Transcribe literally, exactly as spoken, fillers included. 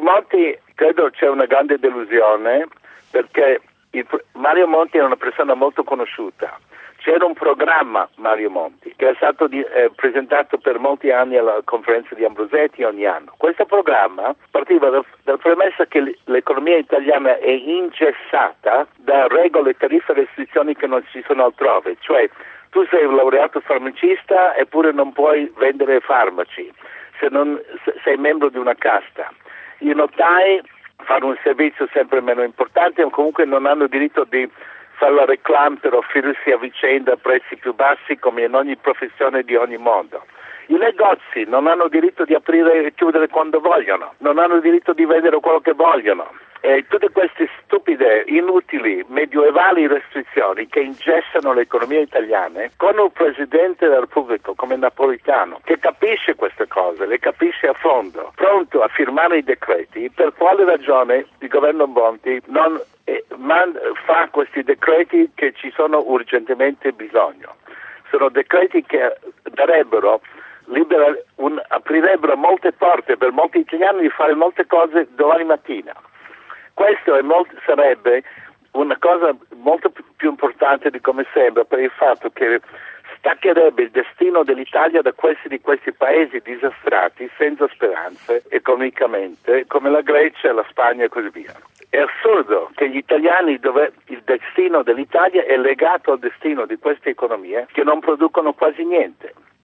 Monti credo c'è una grande delusione, perché il, Mario Monti è una persona molto conosciuta. C'era un programma, Mario Monti, che è stato di, eh, presentato per molti anni alla conferenza di Ambrosetti ogni anno. Questo programma partiva dal, dal premessa che l'economia italiana è ingessata da regole, tariffe e restrizioni che non ci sono altrove. Cioè, tu sei un laureato farmacista eppure non puoi vendere farmaci se non se sei membro di una casta. I notai fanno un servizio sempre meno importante o comunque non hanno diritto di fare la reclame per offrirsi a vicenda a prezzi più bassi come in ogni professione di ogni mondo. I negozi non hanno diritto di aprire e chiudere quando vogliono, non hanno diritto di vendere quello che vogliono. E tutte queste stupide, inutili, medioevali restrizioni che ingessano le economie italiane, con un Presidente della Repubblica come Napolitano, che capisce queste cose, le capisce a fondo, pronto a firmare i decreti, per quale ragione il governo Monti non eh, man, fa questi decreti che ci sono urgentemente bisogno? Sono decreti che darebbero libera, un, aprirebbero molte porte per molti italiani di fare molte cose domani mattina. Questo è molto, sarebbe una cosa molto più importante di come sembra, per il fatto che staccherebbe il destino dell'Italia da questi di questi paesi disastrati, senza speranze economicamente, come la Grecia, la Spagna e così via. È assurdo che gli italiani, dove il destino dell'Italia è legato al destino di queste economie che non producono quasi niente.